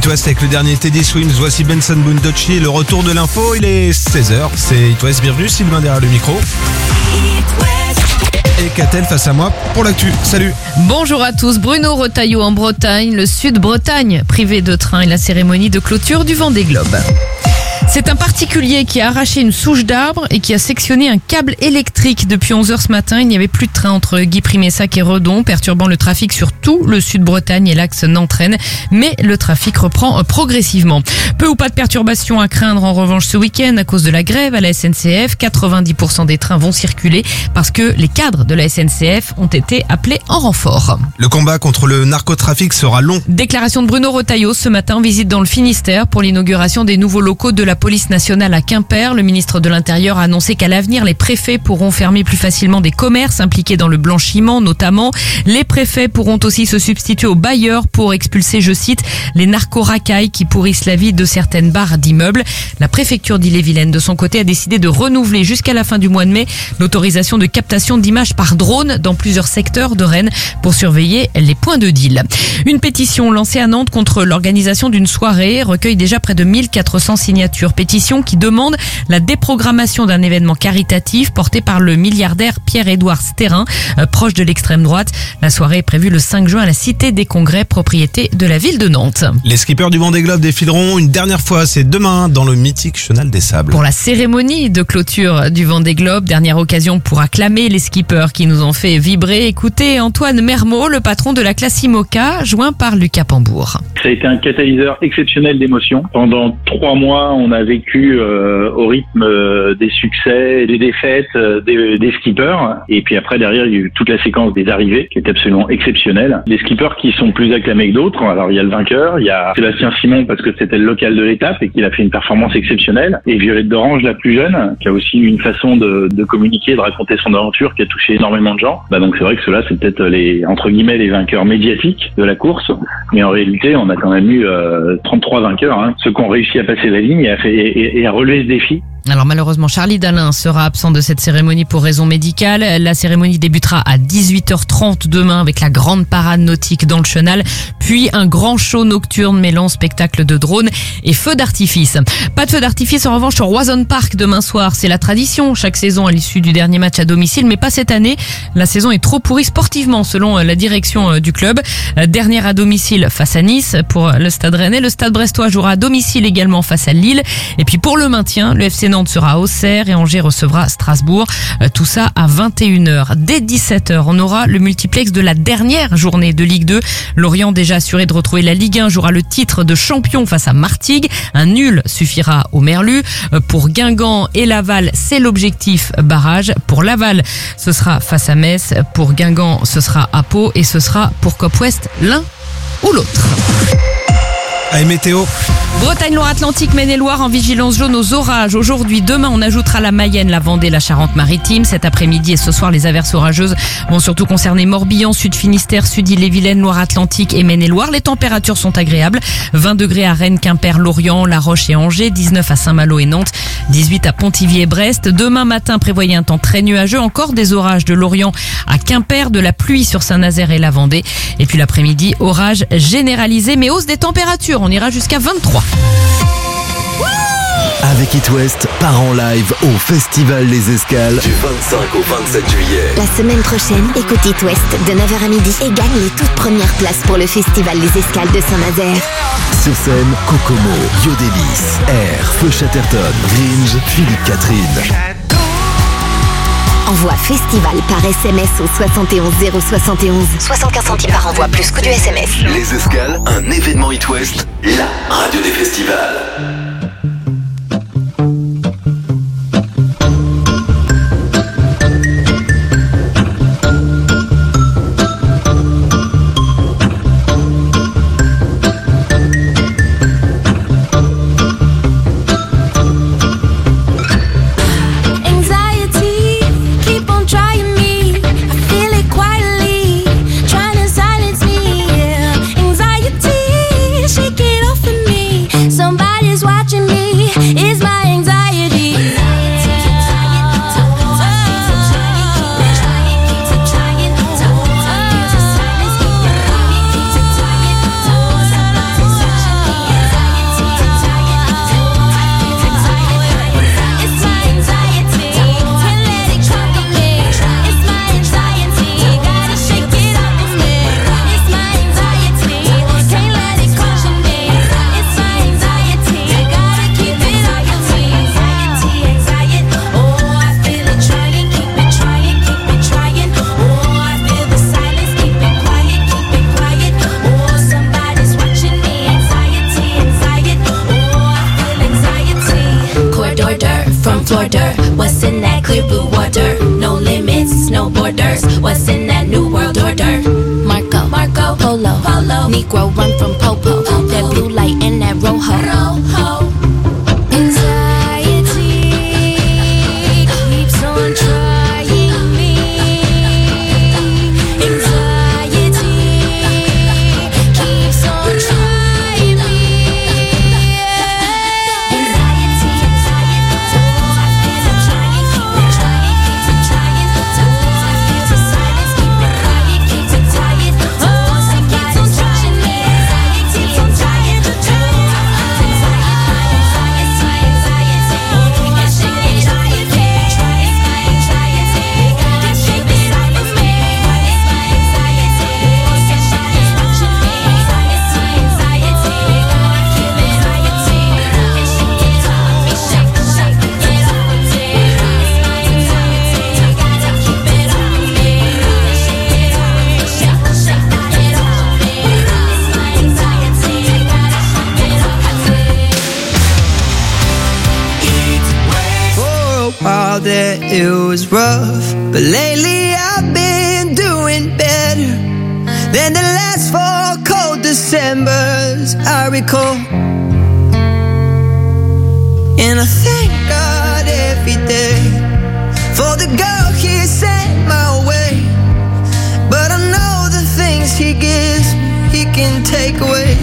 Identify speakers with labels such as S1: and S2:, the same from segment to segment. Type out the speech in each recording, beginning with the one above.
S1: It West avec le dernier Teddy Swims, voici Benson Boone Docci. Le retour de l'info, il est 16h. C'est It West, bienvenue, Sylvain derrière le micro. Et Catel face à moi pour l'actu. Salut.
S2: Bonjour à tous. Bruno Retailleau en Bretagne, le Sud-Bretagne, privé de train et la cérémonie de clôture du Vendée Globe. C'est un particulier qui a arraché une souche d'arbre et qui a sectionné un câble électrique. Depuis 11h ce matin, il n'y avait plus de train entre Guy-Primessac et Redon, perturbant le trafic sur tout le Sud-Bretagne et l'axe Nantes-Rennes. Mais le trafic reprend progressivement. Peu ou pas de perturbations à craindre en revanche ce week-end à cause de la grève à la SNCF. 90% des trains vont circuler parce que les cadres de la SNCF ont été appelés en renfort.
S1: Le combat contre le narcotrafic sera long.
S2: Déclaration de Bruno Retailleau ce matin, visite dans le Finistère pour l'inauguration des nouveaux locaux de la police nationale à Quimper. Le ministre de l'Intérieur a annoncé qu'à l'avenir, les préfets pourront fermer plus facilement des commerces impliqués dans le blanchiment notamment. Les préfets pourront aussi se substituer aux bailleurs pour expulser, je cite, les narco-racailles qui pourrissent la vie de certaines barres d'immeubles. La préfecture d'Ille-et-Vilaine, de son côté, a décidé de renouveler jusqu'à la fin du mois de mai l'autorisation de captation d'images par drone dans plusieurs secteurs de Rennes pour surveiller les points de deal. Une pétition lancée à Nantes contre l'organisation d'une soirée recueille déjà près de 1400 signatures. Pétition qui demande la déprogrammation d'un événement caritatif porté par le milliardaire Pierre-Édouard Sterrin, proche de l'extrême droite. La soirée est prévue le 5 juin à la Cité des Congrès, propriété de la ville de Nantes.
S1: Les skippers du Vendée Globe défileront une dernière fois, c'est demain, dans le mythique Chenal des Sables.
S2: Pour la cérémonie de clôture du Vendée Globe, dernière occasion pour acclamer les skippers qui nous ont fait vibrer. Écoutez Antoine Mermot, le patron de la classe IMOCA, joint par Lucas Pambour.
S3: Ça a été un catalyseur exceptionnel d'émotions. Pendant 3 mois, on a vécu au rythme des succès, des défaites, des skippers. Et puis après, derrière, il y a eu toute la séquence des arrivées qui est absolument exceptionnelle. Des skippers qui sont plus acclamés que d'autres. Alors, il y a le vainqueur, il y a Sébastien Simon parce que c'était le local de l'étape et qu'il a fait une performance exceptionnelle. Et Violette d'Orange, la plus jeune, qui a aussi une façon de communiquer, de raconter son aventure qui a touché énormément de gens. Donc c'est vrai que ceux-là, c'est peut-être les, entre guillemets, les vainqueurs médiatiques de la course. Mais en réalité, on a quand même eu 33 vainqueurs, ceux qui ont réussi à passer la ligne et à relever ce défi.
S2: Alors malheureusement, Charlie Dalin sera absent de cette cérémonie pour raison médicale. La cérémonie débutera à 18h30 demain avec la grande parade nautique dans le Chenal, puis un grand show nocturne mêlant spectacle de drones et feux d'artifice. Pas de feux d'artifice en revanche sur Oison Park demain soir. C'est la tradition chaque saison à l'issue du dernier match à domicile, mais pas cette année. La saison est trop pourrie sportivement selon la direction du club. Dernière à domicile face à Nice pour le Stade Rennais. Le Stade Brestois jouera à domicile également face à Lille. Et puis pour le maintien, le FC Nantes sera à Auxerre et Angers recevra Strasbourg. Tout ça à 21h. Dès 17h, on aura le multiplex de la dernière journée de Ligue 2. Lorient, déjà assuré de retrouver la Ligue 1, jouera le titre de champion face à Martigues. Un nul suffira au Merlu. Pour Guingamp et Laval, c'est l'objectif barrage. Pour Laval, ce sera face à Metz. Pour Guingamp, ce sera à Pau. Et ce sera pour Cop West l'un ou l'autre.
S1: Allez, météo.
S2: Bretagne-Loire-Atlantique, Maine-et-Loire en vigilance jaune aux orages. Aujourd'hui, demain, on ajoutera la Mayenne, la Vendée, la Charente-Maritime. Cet après-midi et ce soir, les averses orageuses vont surtout concerner Morbihan, Sud-Finistère, Sud-Ille-et-Vilaine, Loire-Atlantique et Maine-et-Loire. Les températures sont agréables. 20 degrés à Rennes, Quimper, Lorient, La Roche et Angers. 19 à Saint-Malo et Nantes. 18 à Pontivy et Brest. Demain matin, prévoyez un temps très nuageux. Encore des orages de Lorient à Quimper, de la pluie sur Saint-Nazaire et la Vendée. Et puis l'après-midi, orage généralisé, mais hausse des températures. On ira jusqu'à 23.
S4: Avec It West, part en live au Festival Les Escales du 25 au 27 juillet.
S5: La semaine prochaine, écoute It West de 9h à midi et gagne les toutes premières places pour le Festival Les Escales de Saint-Nazaire.
S4: Sur scène, Kokomo, Yodelis, Air, Feu Chatterton, Gringe, Philippe Catherine.
S5: Envoie Festival par SMS au 71 071. 75 centimes par envoi plus coût du SMS.
S4: Les Escales, un événement It West, la radio des festivals.
S6: Shake it off of me. Somebody's watching. What's in that new world order? Marco, Polo, Negro run from Popo. That blue light and that rojo. Anxiety keeps on trying me. Anxiety keeps on trying me. Anxiety, so I feel I'm trying, keep it trying, keep it trying. So I feel the silence, keep it quiet, keep it tired. So somebody's watching me. Anxiety, I'm trying to do.
S7: While there it was rough, but lately I've been doing better than the last 4 cold Decembers I recall. And I thank God every day for the girl He sent my way. But I know the things He gives me, He can take away.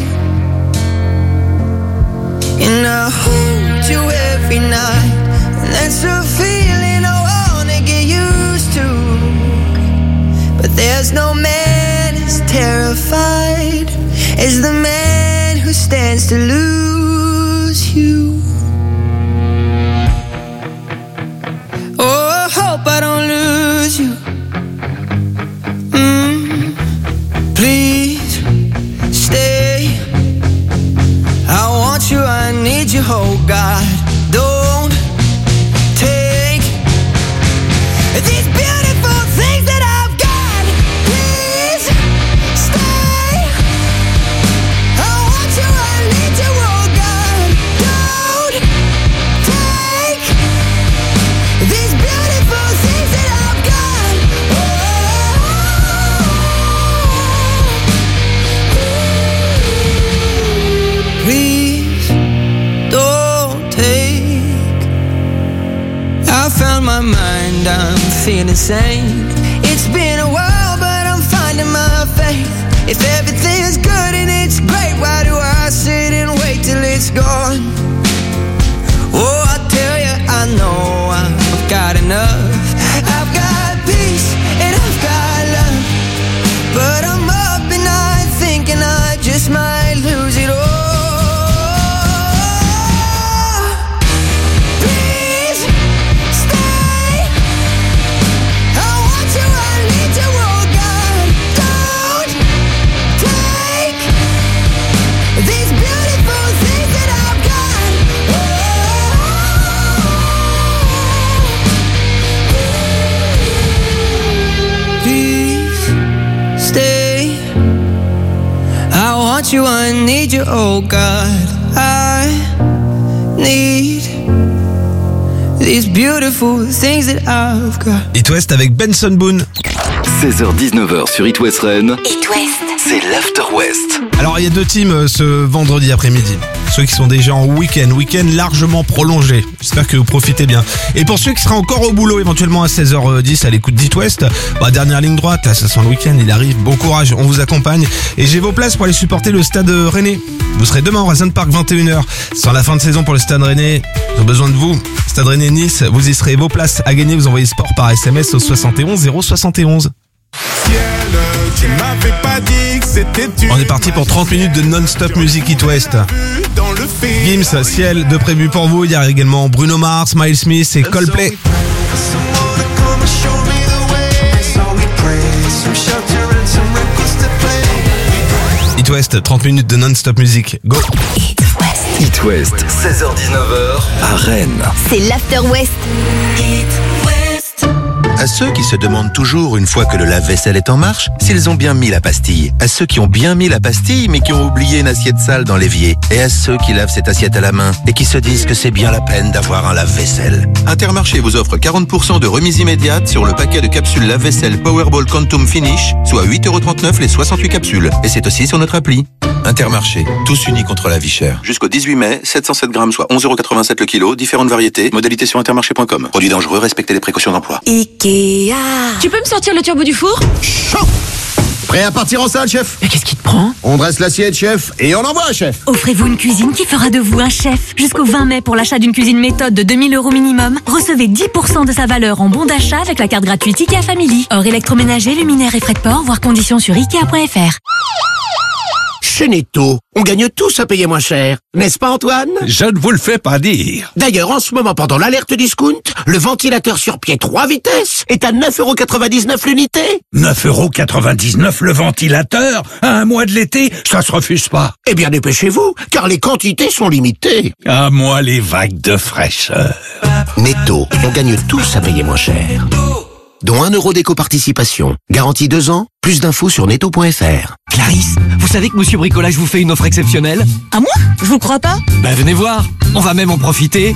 S7: And I hold you every night, and that's a feeling I wanna get used to. But there's no man as terrified as the man who stands to lose you. Oh, I hope I don't lose you. Please stay. I want you, I need you, oh God. Don't take these beautiful things that I've got. Please stay. I want you, I need you, oh God. Don't take these beautiful things that I've got. Please don't take. I found my mind, I'm feeling sane. It's been a while, but I'm finding my faith. If everything's good and it's great, why do I sit and wait till it's gone? Oh, I tell you, I know I've got enough. I've got peace and I've got love, but I'm up at night thinking I just might lose it all. Please stay. I want you, I need you, oh God. Don't take these beautiful things that I've got. Please stay. I want you, I need you, oh God. I need these beautiful things that I've got.
S1: It West avec Benson Boone.
S4: 16h-19h sur It West Rennes,
S5: It West.
S4: c'est l'After West.
S1: Alors il y a 2 teams ce vendredi après-midi. Ceux qui sont déjà en week-end largement prolongé. J'espère que vous profitez bien. Et pour ceux qui seraient encore au boulot éventuellement à 16h10 à l'écoute d'It West, dernière ligne droite, là ça sent le week-end, il arrive, bon courage, on vous accompagne. Et j'ai vos places pour aller supporter le stade rennais. Vous serez demain au Racing Park 21h. Sans la fin de saison pour le stade rennais, ils ont besoin de vous. Stade rennais Nice, vous y serez, vos places à gagner, vous envoyez sport par SMS au 71 071. On est parti pour 30 minutes de non-stop musique It West. Gims, Ciel de prévu pour vous. Il y a également Bruno Mars, Miles Smith et Coldplay. It West, 30 minutes de non-stop musique. Go.
S4: It West, 16h-19h à Rennes.
S5: C'est l'After West.
S6: It West.
S8: À ceux qui se demandent toujours, une fois que le lave-vaisselle est en marche, s'ils ont bien mis la pastille. À ceux qui ont bien mis la pastille, mais qui ont oublié une assiette sale dans l'évier. Et à ceux qui lavent cette assiette à la main et qui se disent que c'est bien la peine d'avoir un lave-vaisselle. Intermarché vous offre 40% de remise immédiate sur le paquet de capsules lave-vaisselle Powerball Quantum Finish, soit 8,39€ les 68 capsules. Et c'est aussi sur notre appli. Intermarché, tous unis contre la vie chère. Jusqu'au 18 mai, 707 grammes, soit 11,87€ le kilo, différentes variétés, modalités sur intermarché.com. Produit dangereux, respectez les précautions d'emploi.
S5: Ikea.
S2: Tu peux me sortir le turbo du four?
S9: Chaud! Prêt à partir en salle, chef?
S2: Mais qu'est-ce qui te prend?
S9: On dresse l'assiette, chef, et on envoie, chef.
S10: Offrez-vous une cuisine qui fera de vous un chef. Jusqu'au 20 mai, pour l'achat d'une cuisine méthode de 2000 € minimum, recevez 10% de sa valeur en bon d'achat avec la carte gratuite Ikea Family. Hors électroménager, luminaire et frais de port, voir conditions sur Ikea.fr.
S11: Chez Netto, on gagne tous à payer moins cher. N'est-ce pas, Antoine?
S12: Je ne vous le fais pas dire.
S11: D'ailleurs, en ce moment, pendant l'alerte discount, le ventilateur sur pied 3 vitesses est à 9,99€ l'unité.
S12: 9,99€ le ventilateur? À un mois de l'été, ça se refuse pas.
S11: Eh bien, dépêchez-vous, car les quantités sont limitées.
S12: À moi les vagues de fraîcheur.
S11: Netto, on gagne tous à payer moins cher. Dont 1 € d'éco-participation. Garantie 2 ans. Plus d'infos sur netto.fr.
S13: Clarisse, vous savez que Monsieur Bricolage vous fait une offre exceptionnelle?
S10: À moi? Je vous crois pas.
S13: Ben venez voir, on va même en profiter.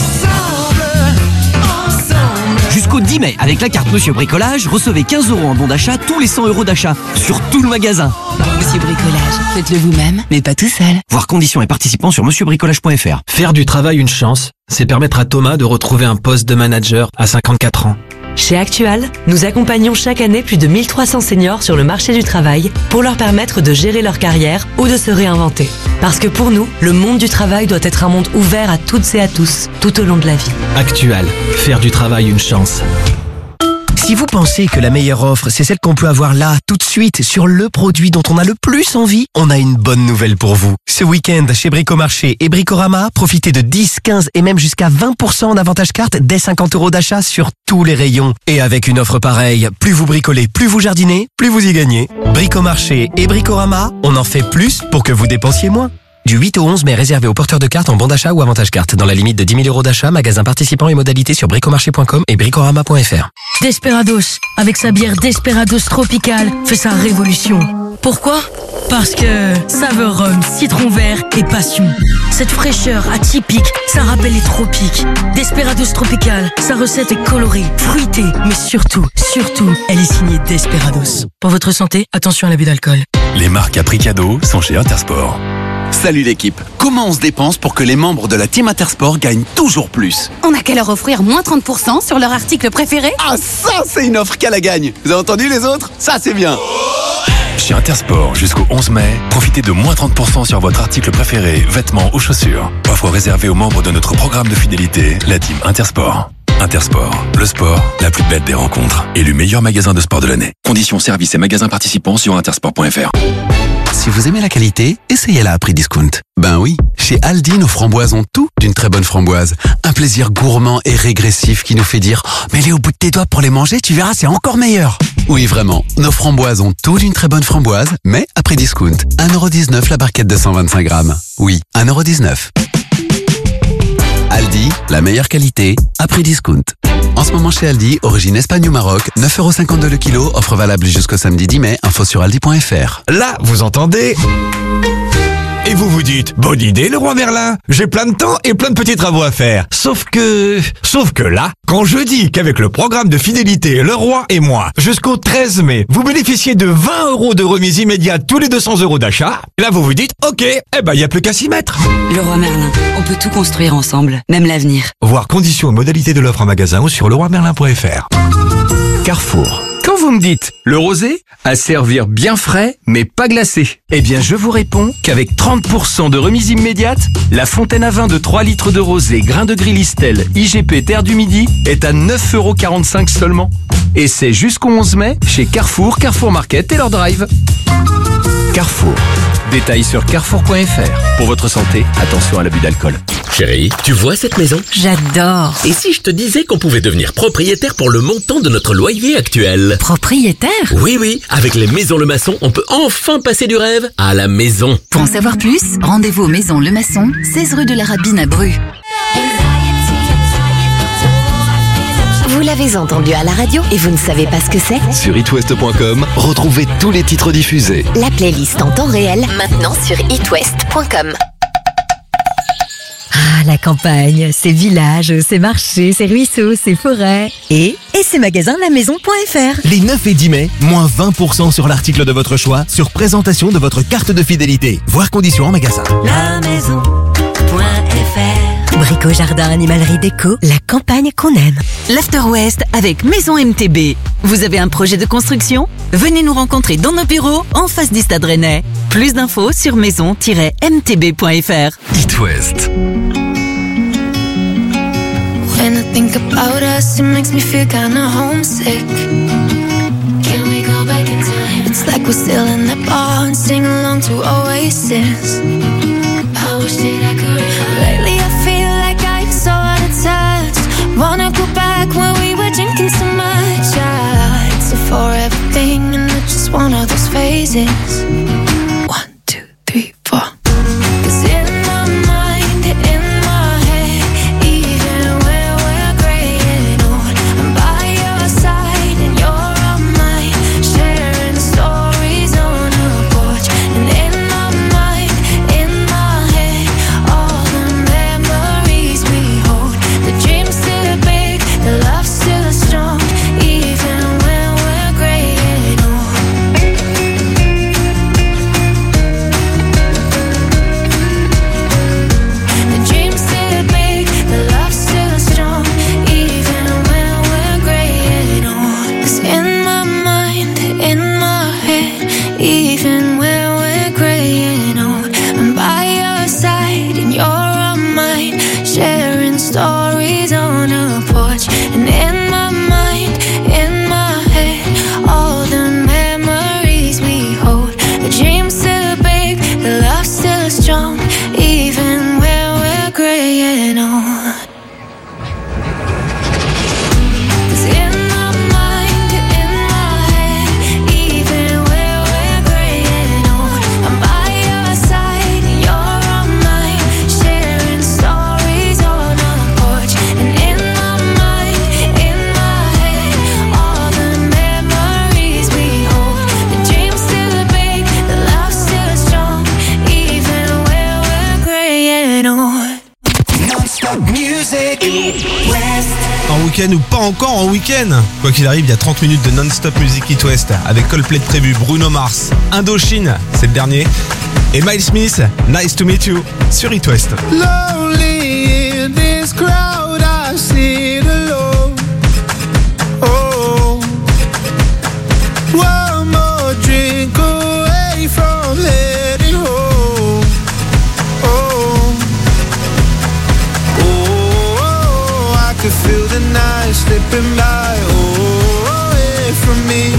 S13: Jusqu'au 10 mai, avec la carte Monsieur Bricolage, recevez 15 € en bon d'achat tous les 100 € d'achat sur tout le magasin.
S10: Monsieur Bricolage, faites-le vous-même, mais pas tout seul.
S13: Voir conditions et participants sur monsieurbricolage.fr.
S14: Faire du travail une chance, c'est permettre à Thomas de retrouver un poste de manager à 54 ans.
S15: Chez Actual, nous accompagnons chaque année plus de 1300 seniors sur le marché du travail pour leur permettre de gérer leur carrière ou de se réinventer. Parce que pour nous, le monde du travail doit être un monde ouvert à toutes et à tous, tout au long de la vie.
S14: Actual, faire du travail une chance.
S16: Si vous pensez que la meilleure offre, c'est celle qu'on peut avoir là, tout de suite, sur le produit dont on a le plus envie, on a une bonne nouvelle pour vous. Ce week-end, chez Bricomarché et Bricorama, profitez de 10, 15 et même jusqu'à 20% en avantage carte dès 50 € d'achat sur tous les rayons. Et avec une offre pareille, plus vous bricolez, plus vous jardinez, plus vous y gagnez. Bricomarché et Bricorama, on en fait plus pour que vous dépensiez moins. Du 8 au 11 mai, réservé aux porteurs de cartes en bon d'achat ou avantage carte. Dans la limite de 10 000 € d'achat, magasin participant et modalités sur bricomarché.com et bricorama.fr.
S17: Desperados, avec sa bière Desperados Tropical, fait sa révolution. Pourquoi? Parce que saveur rhum, citron vert et passion. Cette fraîcheur atypique, ça rappelle les tropiques. Desperados Tropical, sa recette est colorée, fruitée, mais surtout, elle est signée Desperados. Pour votre santé, attention à l'abus d'alcool.
S18: Les marques à prix cadeau sont chez Intersport.
S19: Salut l'équipe. Comment on se dépense pour que les membres de la team Intersport gagnent toujours plus?
S20: On n'a qu'à leur offrir moins 30% sur leur article préféré.
S19: Ah, ça c'est une offre qu'à la gagne. Vous avez entendu les autres? Ça c'est bien.
S18: Chez Intersport, jusqu'au 11 mai, profitez de moins 30% sur votre article préféré, vêtements ou chaussures. Offre réservée aux membres de notre programme de fidélité, la team Intersport. Intersport, le sport, la plus belle des rencontres. Élu meilleur magasin de sport de l'année. Conditions, services et magasins participants sur intersport.fr.
S21: Si vous aimez la qualité, essayez-la à prix discount. Ben oui, chez Aldi, nos framboises ont tout d'une très bonne framboise. Un plaisir gourmand et régressif qui nous fait dire « Mets-les au bout de tes doigts pour les manger, tu verras, c'est encore meilleur !» Oui, vraiment, nos framboises ont tout d'une très bonne framboise, mais à prix discount. 1,19€ la barquette de 125 grammes. Oui, 1,19€. Aldi, la meilleure qualité, à prix discount. En ce moment chez Aldi, origine Espagne ou Maroc, 9,52€ le kilo, offre valable jusqu'au samedi 10 mai, info sur aldi.fr.
S22: Là, vous entendez? Et vous vous dites, bonne idée le roi Merlin, j'ai plein de temps et plein de petits travaux à faire. Sauf que là, quand je dis qu'avec le programme de fidélité Le Roi et moi, jusqu'au 13 mai, vous bénéficiez de 20 € de remise immédiate tous les 200 € d'achat, là vous vous dites, ok, y a plus qu'à s'y mettre.
S23: Le Roi Merlin, on peut tout construire ensemble, même l'avenir.
S22: Voir conditions et modalités de l'offre en magasin ou sur leroimerlin.fr.
S24: Carrefour. Quand vous me dites le rosé, à servir bien frais mais pas glacé, eh bien je vous réponds qu'avec 30% de remise immédiate, la fontaine à vin de 3 litres de rosé, grain de gris Listel, IGP Terre du Midi est à 9,45 € seulement. Et c'est jusqu'au 11 mai chez Carrefour, Carrefour Market et leur drive. Carrefour. Détails sur carrefour.fr. Pour votre santé, attention à l'abus d'alcool.
S25: Chérie, tu vois cette maison?
S10: J'adore.
S25: Et si je te disais qu'on pouvait devenir propriétaire pour le montant de notre loyer actuel?
S10: Propriétaire?
S25: Oui, avec les Maisons Le Maçon, on peut enfin passer du rêve à la maison.
S26: Pour en savoir plus, rendez-vous aux Maisons Le Maçon, 16 rue de la Rabine à Bru.
S5: Vous l'avez entendu à la radio et vous ne savez pas ce que c'est?
S1: Sur itwest.com, retrouvez tous les titres diffusés.
S5: La playlist en temps réel, maintenant sur itwest.com.
S3: Ah, la campagne, ses villages, ses marchés, ses ruisseaux, ses forêts et ses magasins lamaison.fr.
S16: Les 9 et 10 mai, moins 20% sur l'article de votre choix sur présentation de votre carte de fidélité. Voir conditions en magasin.
S3: Lamaison.fr. Brico, jardin, animalerie, déco, la campagne qu'on aime.
S4: L'After West avec Maison MTB. Vous avez un projet de construction? Venez nous rencontrer dans nos bureaux en face du Stade Rennais. Plus d'infos sur maison-mtb.fr.
S1: It West.
S6: When I think about us, it makes me feel kinda homesick. Can we go back in time? It's like we're still in that bar and sing along to Oasis. I wish that I could. Lately I feel like I'm so out of touch. Wanna go back when we were drinking so much. It's a forever thing and it's just one of those phases. 1, 2, 3, 4. Cause in my mind, in my head, even when we're graying old, I'm by your side and you're on mine, sharing stories on a porch. And in my mind, in my head, all the memories we hold. The dreams still big, the love still strong, even when we're graying old. The dreams still big, the love still strong, even when we're graying old. 'Cause in my mind, in my head, even when we're graying old, I'm by your side and you're on mine, sharing stories on a porch. And in my mind, in my head, all the memories we hold. The dreams still big, the love still strong, even when we're graying old. 'Cause in my mind, in my head, even when we're graying old, I'm by your side and you're on mine, sharing stories on a porch. And in my mind, in my head, all the memories we hold. The dreams still big, the love still strong, even when we're graying old.
S7: Non-stop music, West.
S8: En week-end ou pas encore en week-end. Quoi qu'il arrive, il y a 30 minutes de non-stop music It West avec Coldplay de prévu, Bruno Mars, Indochine, c'est le dernier, et Miles Smith, Nice to Meet You sur It West.
S7: Lonely in this crowd, I sit alone. Oh, one more drink away from heading home. Oh, oh, I could feel the night slipping by. Oh, away from me.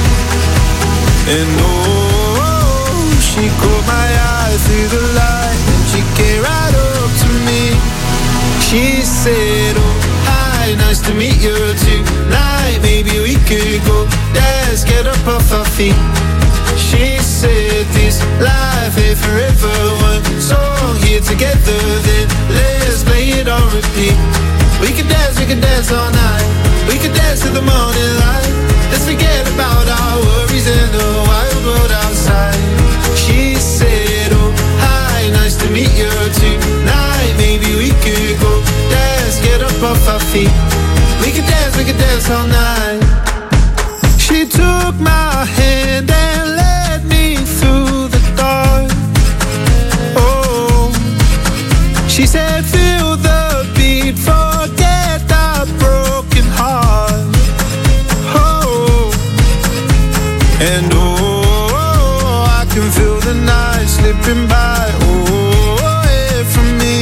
S7: And oh, she caught my eye through the light and she came right up to me. She said, oh, hi, nice to meet you tonight. Maybe we could go dance, get up off our feet. She said this life ain't forever. One song here together, then let's play it on repeat. We could dance all night. We could dance till the morning light. Let's forget about our worries and the wild world outside. She said, oh, hi, nice to meet you tonight. Maybe we could go dance, get up off our feet. We could dance all night. She took my hand and led me through the dark. Oh, she said, feel the beat, forget the broken heart. Oh, and oh, I can feel the night slipping by. Oh, away from me.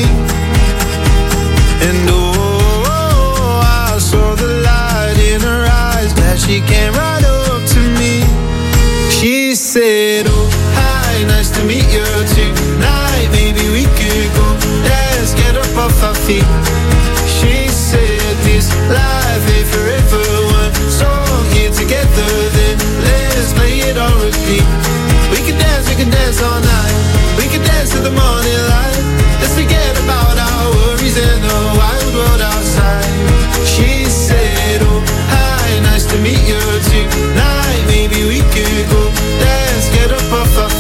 S7: And oh, I saw the light in her eyes. Glad she came right up to me. She said, oh, hi, nice to meet you tonight. Maybe we could go dance, get up off our feet. She said this life ain't forever. One song here together, then let's play it on repeat. We can dance all night. We can dance till the morning light. Let's forget about our worries and the wild world outside. She said, oh,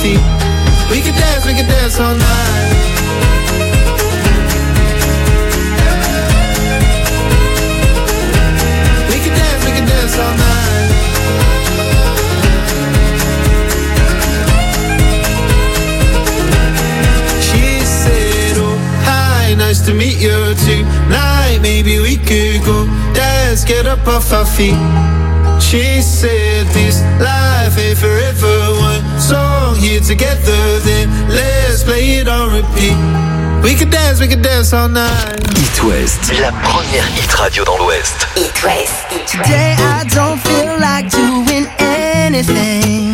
S7: feet. We could dance all night. We could dance all night. She said, oh, hi, nice to meet you tonight. Maybe we could go dance, get up off our feet. She said this life ain't forever. One song here together, then let's play it on repeat. We could dance all night.
S1: It West, la première hit radio dans l'Ouest.
S6: It West.
S2: Today I don't feel like doing anything.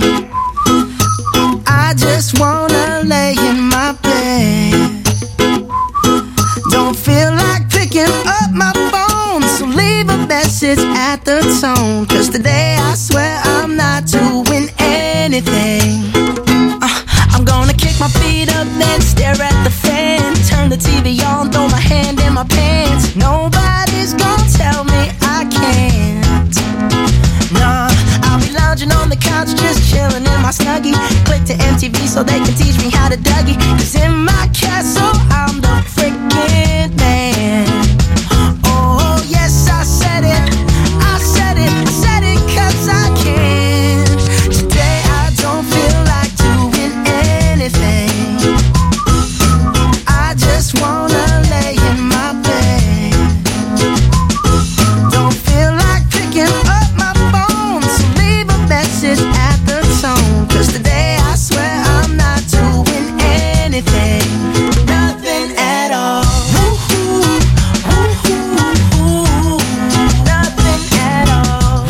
S2: I just wanna lay in my bed. Don't feel like picking up my phone, so leave a message at the tone. Cause today I swear I'm not doing anything. I'm gonna kick my feet up, then stare at the fan. Turn the TV on, throw my hand in my pants. Nobody's gonna tell me I can't. Nah, I'll be lounging on the couch, just chilling in my Snuggie. Click to MTV so they can teach me how to Dougie. Cause in my castle, I'm the freaking man. Oh, yes, I said it. I said it cause I can. Today I don't feel like doing anything. I just wanna lay in my bed. Don't feel like picking up my phone, so leave a message at the tone. Cause today I swear I'm not doing anything. Nothing at all. Nothing at all.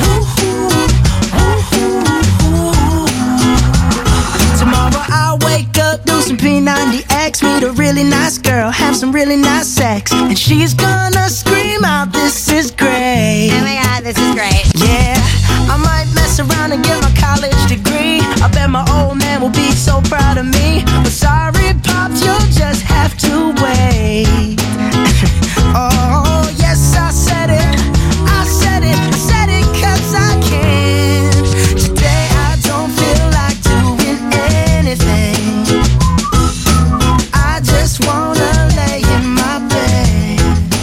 S2: Tomorrow I'll wake up, do some P90X, meet a really nice girl, have some really nice sex, and she's gonna scream out, this is great.
S5: Oh my god, this is great.
S2: Yeah, I might mess around and get my college degree. I bet my old man will be so proud of me. But sorry, Pops, you'll just have to wait. Oh, yes, I said it. I said it cause I can. Today I don't feel like doing anything. I just wanna lay in my bed.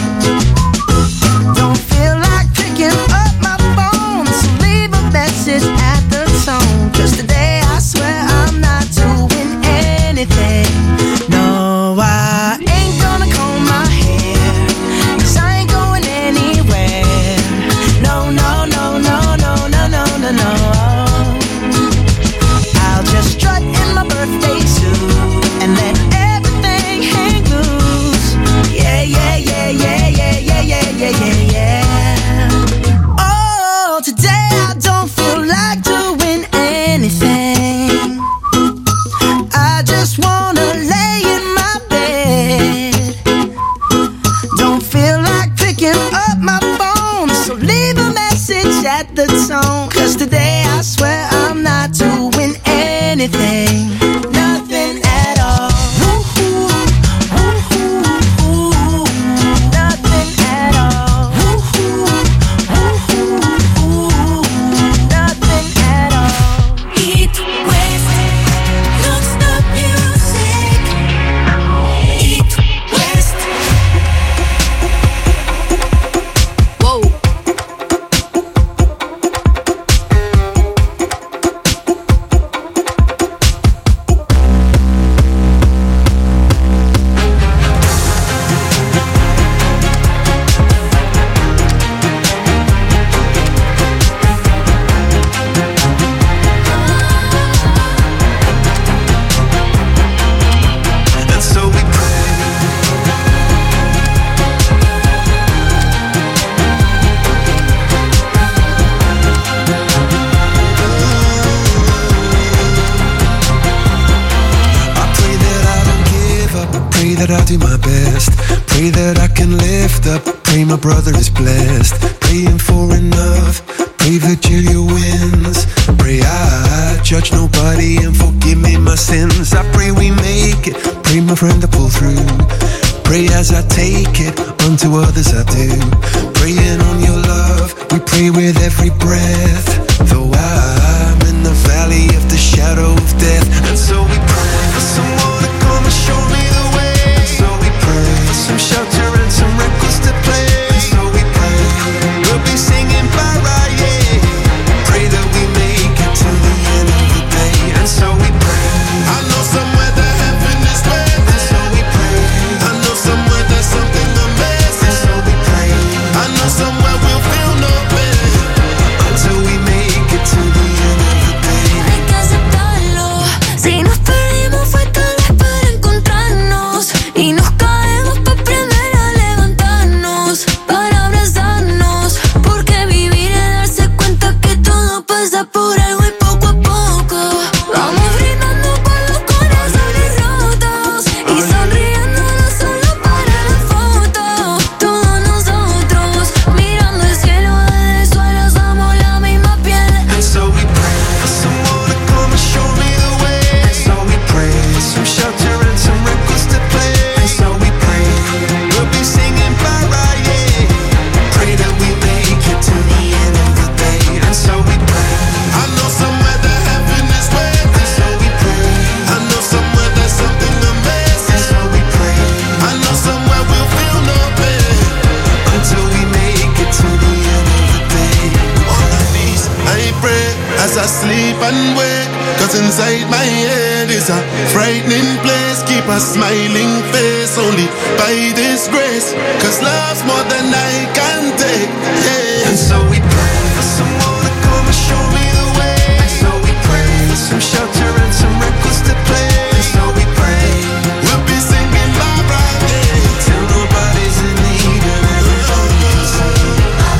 S2: Don't feel like picking up my phone, so leave a message at the tone. Cause today I swear I'm not doing anything. No, I ain't gonna comb my hair, cause I ain't going anywhere. No, no, no, no, no, no, no, no, no. I'll just strut in my birthday suit and let everything hang loose. Yeah, yeah, yeah, yeah, yeah, yeah, yeah, yeah, yeah, yeah. Oh, today I don't feel like doing anything. I just wanna lay in my bed. Don't feel like picking up my phone, so leave a message at the tone. Cause today I swear I'm not doing anything. Nothing at all. Nothing at all. Nothing at all.
S6: It West, non-stop music. It West. Whoa.
S7: And so we pray. I pray that I don't give up. I pray that I do my best. Pray that I can lift up. Pray my brother is blessed. Praying for enough. Pray Virgilia wins. Pray I judge nobody and forgive me my sins. I pray we make it. Pray my friend to pull through. Pray as I take it, unto others I do. Praying on your love, we pray with every breath. Though I'm in the valley of the shadow of death, and so we awake, cause inside my head is a frightening place. Keep a smiling face only by this grace, cause love's more than I can take, yeah. And so we pray for someone to come and show me the way. And so we pray for some shelter and some records to play. And so we pray we'll be singing Barbara Day till nobody's in need and everybody's singing.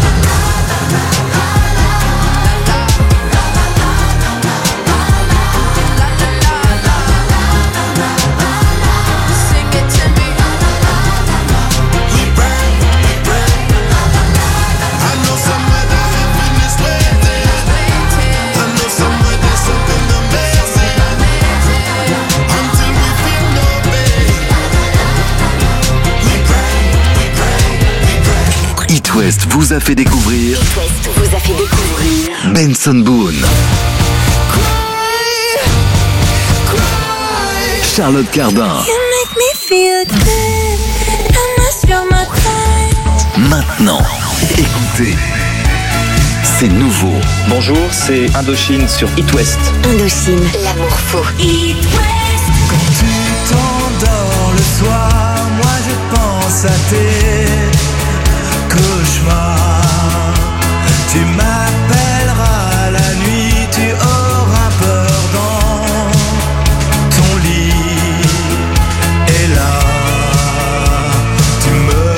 S1: It West vous a fait découvrir.
S5: It West vous a fait découvrir
S1: Benson Boone. Charlotte Cardin.
S6: You make me feel good, unless you're my kind.
S1: Maintenant, écoutez. C'est nouveau.
S9: Bonjour, c'est Indochine sur It West.
S5: Indochine, l'amour faux.
S6: It West.
S2: Quand tu t'endors le soir, moi je pense à tes cauchemars. Tu m'appelleras la nuit, tu auras peur dans ton lit. Et là, tu me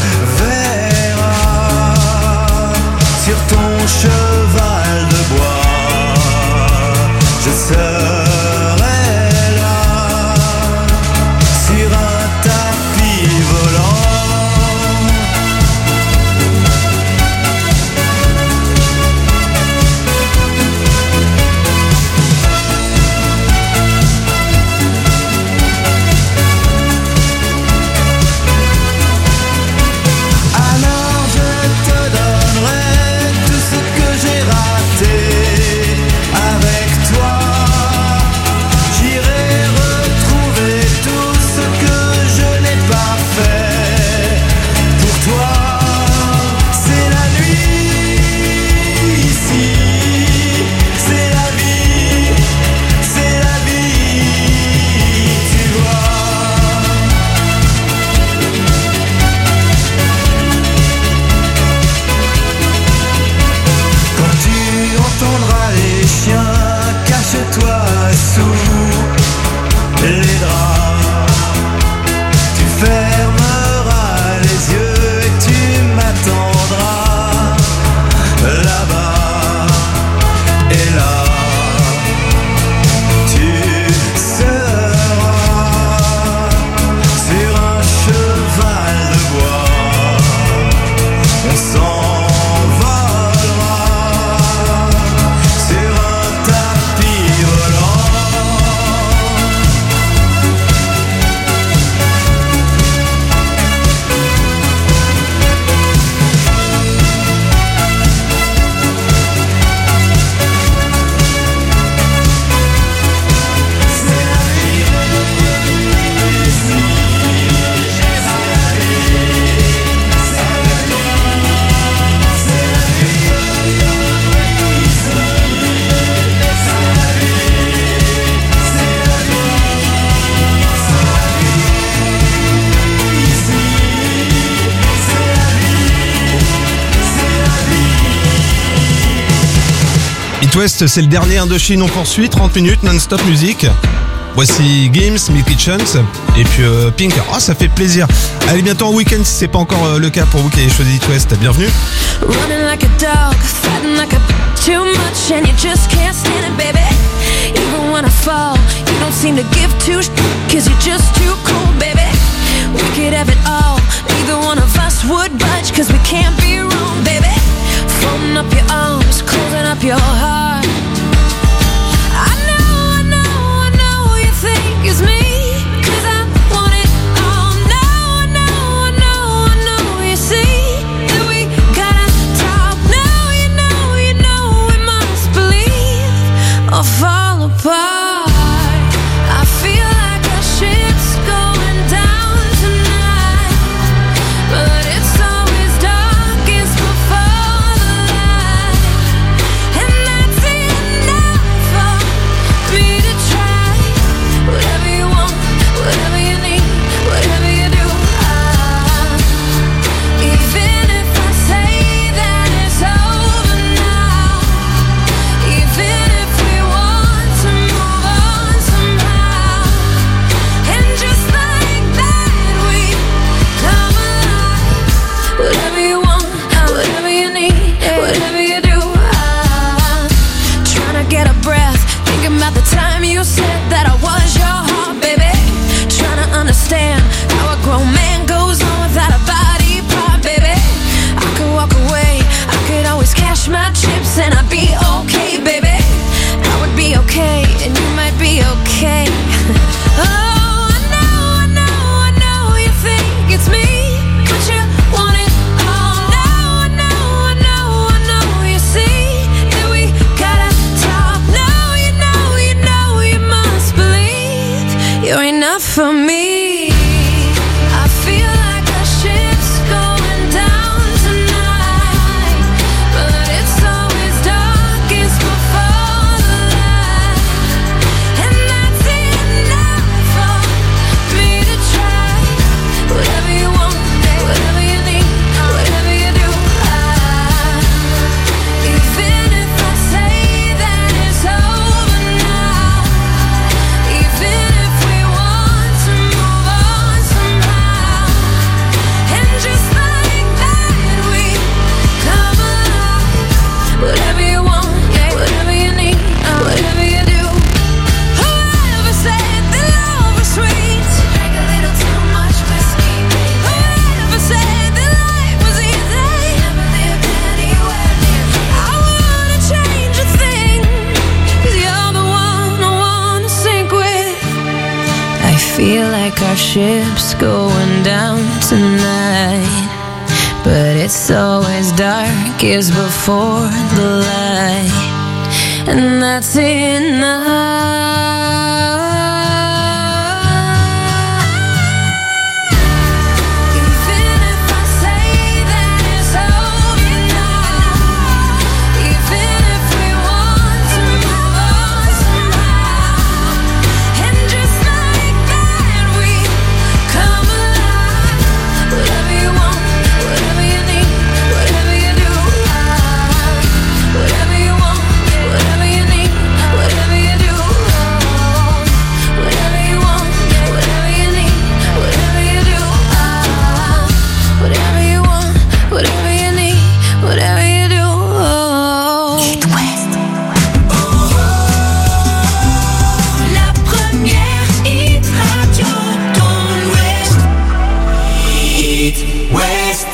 S2: verras sur ton cheval de bois. Je serai là sur un tapis volant. Alors je te donnerai tout ce que j'ai raté avec toi. J'irai retrouver tout ce que je n'ai pas fait pour toi. C'est la nuit ici, c'est la vie, tu vois. Quand tu entendras les chiens, cache-toi sous les draps. Tu fermeras les yeux et tu m'attendras là-bas. Et là, tu seras sur un cheval de bois. On s'envolera sur un tapis volant.
S8: It West, c'est le dernier Indochine, on poursuit, 30 minutes non-stop musique. Voici Gims, Milky Chance et puis Pink. Oh, ça fait plaisir. Allez, bientôt en week-end si c'est pas encore le cas pour vous qui avez choisi It West. Bienvenue.
S6: Running like a dog, fighting like a too much, and you just can't stand it, baby. Even when I fall, you don't seem to give two cause you're just too cool, baby. We could have it all, neither one of us would budge, cause we can't be wrong, baby. Folding up your arms, closing up your heart. I know you think it's me, cause I want it all. I know you see that we gotta talk. Now you know we must believe or fall apart. I feel like our ship's going down tonight, but it's always darkest before the light. And that's it time you said that I was your heart, baby. Trying to understand how a grown man goes on without a body part, baby. I could walk away, I could always cash my chips and I'd be okay, baby. I would be okay, and you might be okay. Oh, I know you think it's me, but you want it all. I know you see that we gotta talk. No, you must believe you're enough for me. I feel like the ship's going down tonight, but it's always darkest before the light, and that's enough for me to try. Whatever you want, whatever you need, whatever you do, even if I say that it's over now, even if we want to move on somehow, and just like that we come alive. Whatever you want, whatever you need, whatever you do. Whoever said that love was sweet, drank a little too much whiskey. Whoever said that life was easy, never lived anywhere near me. I wouldn't change a thing, 'cause you're the one I wanna sink with. I feel like our ship's going down tonight, but it's always darkest before the light, and that's enough. Even if I say that it's over now, even if we want to move on somehow, and just like that we come alive. Whatever you want, whatever you need, whatever you do, whatever you want, whatever you need, whatever you do, whatever you want, whatever you need, whatever you do, whatever you want, whatever you need, whatever you do. It West. La première hit radio dans l'Ouest. It West.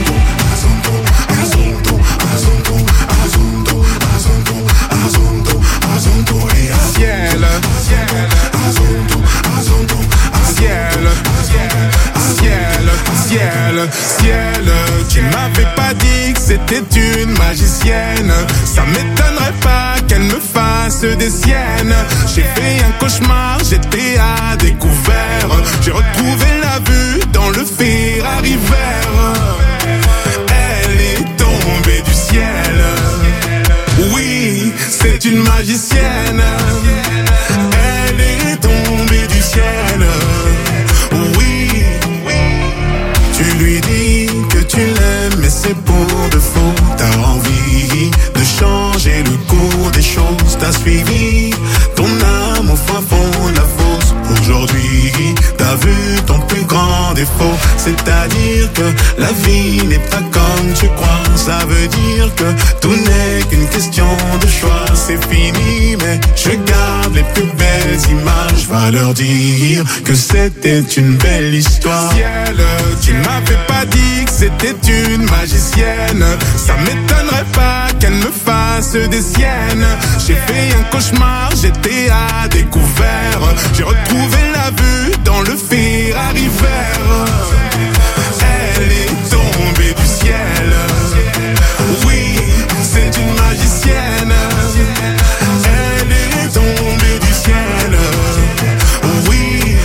S7: Ciel, tu m'avais pas dit que c'était une magicienne. Ça m'étonnerait pas qu'elle me fasse des siennes. J'ai fait un cauchemar, j'étais à découvert. J'ai retrouvé la vue dans le Ferrari vert. Elle est tombée du ciel. Oui, c'est une magicienne. Elle est tombée du ciel. Oui, tu lui dis que tu l'aimes, mais c'est pour de faux. T'as envie de changer le cours des choses. T'as suivi ton âme au fin fond de la fosse. Aujourd'hui, t'as vu ton plus grand défaut. C'est-à-dire que la vie n'est pas comme tu crois. Ça veut dire que tout n'est qu'une question de choix. C'est fini, mais je garde les plus belles images. Va leur dire que c'était une belle histoire. Ciel, tu m'avais pas dit que c'était une magicienne. Ça m'étonnerait pas qu'elle me fasse des siennes. J'ai fait un cauchemar, j'étais à découvert. J'ai retrouvé la vue dans le Ferrari vert. Elle est tombée du ciel. Oui, c'est une magicienne. Elle est tombée du ciel. Oui,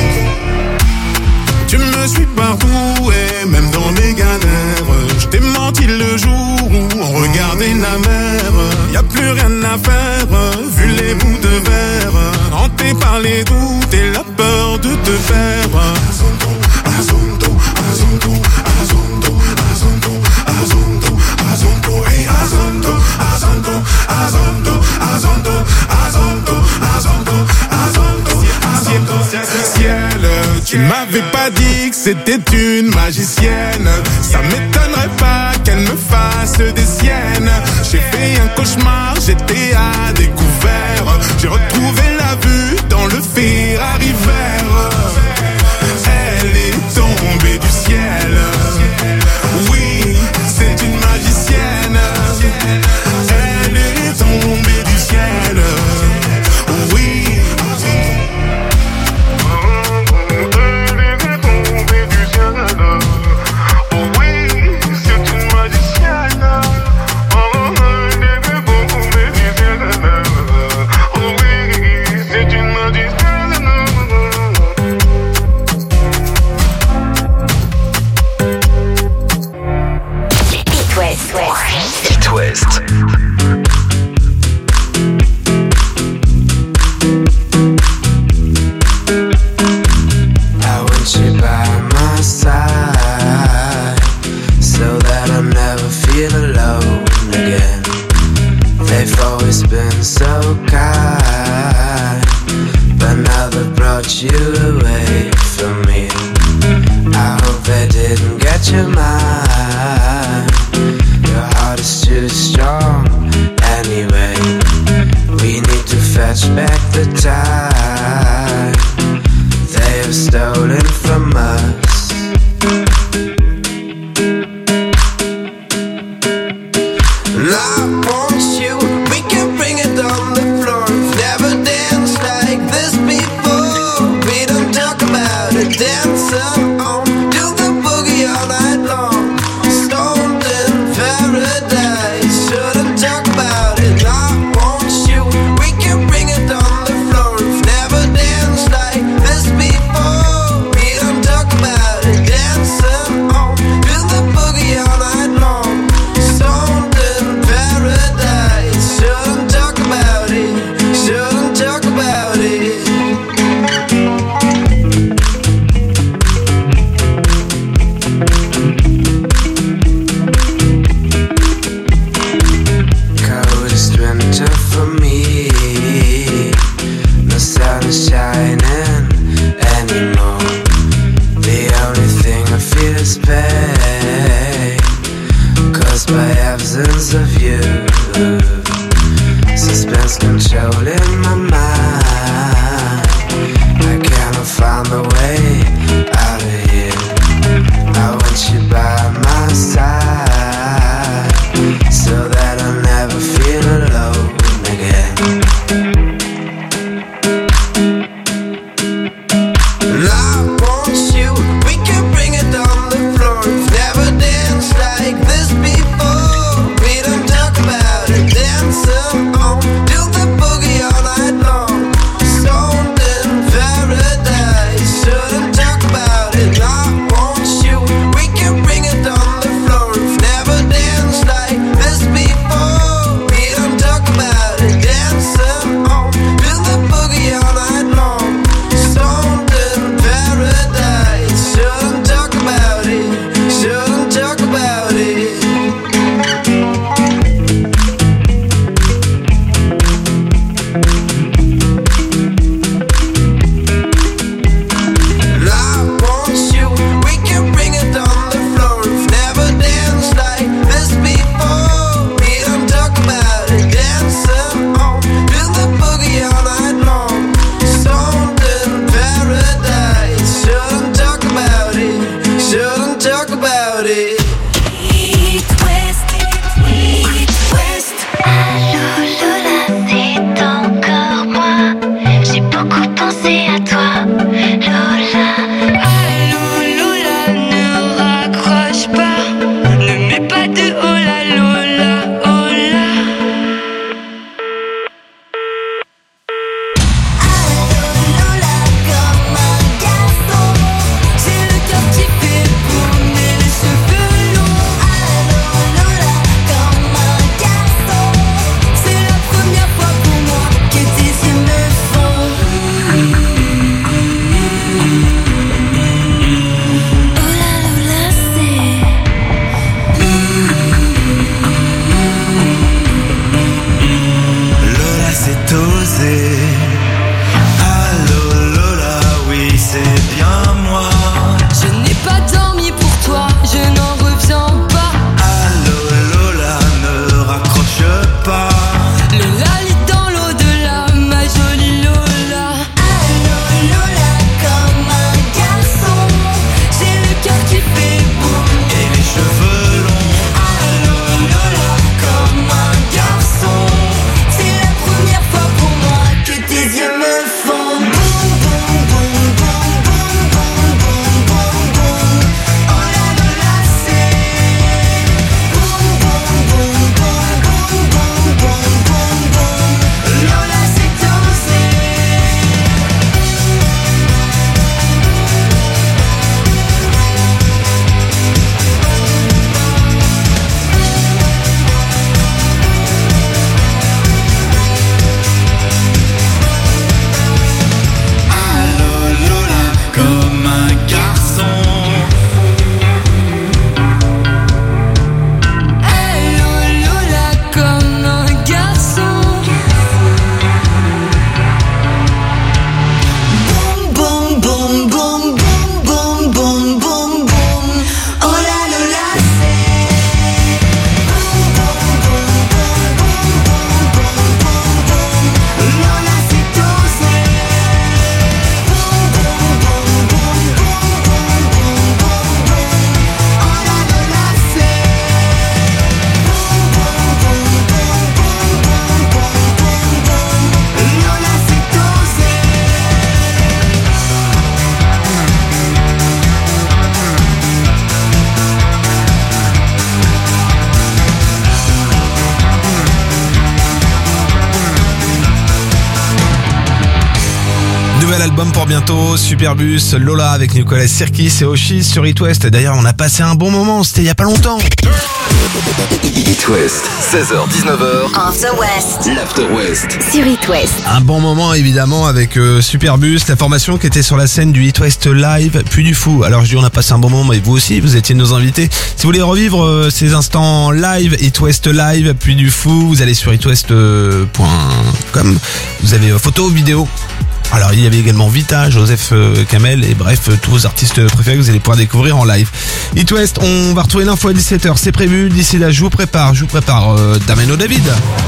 S7: tu me suis partout et même dans mes galères. Je t'ai menti le jour où on regardait la mer. Y a plus rien à faire, vu les bouts de verre. Hanté par les doutes et la peur de te perdre. Azondo, azondo, azondo, azondo, azondo, azondo, hey azondo, azondo, azondo, azondo, azondo, azondo, azondo, azondo. Ciel, tu m'avais pas dit que c'était une magicienne. Ça m'étonnerait pas qu'elle me fasse des siennes. J'ai fait un cauchemar, j'étais à découvert. J'ai retrouvé la brought you away from me. I hope they didn't get your mind. Your heart is too strong anyway. We need to fetch back the time they have stolen from us. And I want you, we can bring it on the floor. We've never danced like this before. We don't talk about it, dancing on, do the boogie all night long. Stoned in paradise, shouldn't talk about it. I want you, we can bring it on the floor. We've never danced like this before. We don't talk about it, dancing on, do the boogie all night long. Stoned in paradise, shouldn't talk about it, shouldn't talk about it. Coldest winter for me, no sun is shining anymore. The only thing I feel is pain, caused by absence of you. Suspense controlling my mind. I cannot find a way out of here. I want you by my side, so that I'll never feel alone again. And I want you, we can bring it on the floor. We've never danced like this before. We don't talk about it, dancing on, do the boogie all night long. Stoned in paradise, shouldn't talk about it. I want you, we can bring it on the floor. We've never danced like this before. We don't talk about it, dancing on, do the boogie all night long. Stoned in paradise, shouldn't talk about it, shouldn't talk about it. And I want you, we can bring it on the floor. We've never danced like this before. We don't talk about it, dancing on, do the boogie all night long. Stoned in paradise, shouldn't talk about it, shouldn't talk about it.
S6: It West, It West. Allô Lola, c'est encore moi. J'ai beaucoup pensé à toi, Lola. Allô Lola, ne raccroche pas. Ne mets pas de oh là Lola, oh là. Lola, comme un garçon, j'ai le cœur qui fait tourner les cheveux longs. Allô Lola, comme un garçon, c'est la première fois pour moi que tes yeux me font.
S8: nouvel album pour bientôt, Superbus, Lola avec Nicolas Sirkis et Oshis sur It West. D'ailleurs, on a passé un bon moment, c'était il y a pas longtemps.
S1: It West, 16h-19h.
S5: After West.
S1: L'After West.
S5: Sur It West.
S8: Un bon moment évidemment avec Superbus, la formation qui était sur la scène du It West Live, puis du Fou. Alors je dis on a passé un bon moment, mais vous aussi, vous étiez nos invités. Si vous voulez revivre ces instants live, It West Live, puis du Fou, vous allez sur itwest.com. Vous avez photos, vidéos. Alors il y avait également Vita, Joseph Kamel et bref tous vos artistes préférés que vous allez pouvoir découvrir en live. It West, on va retrouver l'info à 17h, c'est prévu. D'ici là je vous prépare Damiano David.